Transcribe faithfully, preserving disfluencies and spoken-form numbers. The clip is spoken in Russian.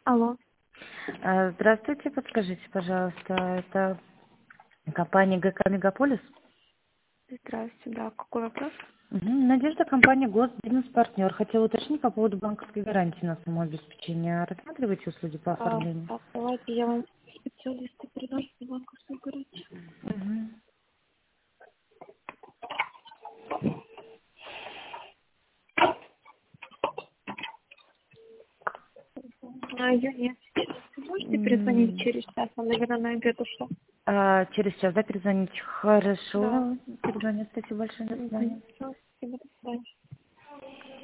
Алло. А, Здравствуйте, подскажите, пожалуйста, это компания ГК «Мегаполис»? Здравствуйте, да. Какой вопрос? Мгм. Надежда, компания «Госбизнес-партнер». Хотела уточнить по поводу банковской гарантии на самообеспечение. Рассматриваете услуги по А, оформлению? так, давайте я вам специалиста передам, что банковскую гарантию. Мгм. А, ее нет сейчас. Вы можете перезвонить М, через час? Она, наверное, на обед ушла. а, через час, да, перезвонить? Да. Хорошо. Перезвоню. Спасибо большое. До Угу. свидания. Все, спасибо, до свидания.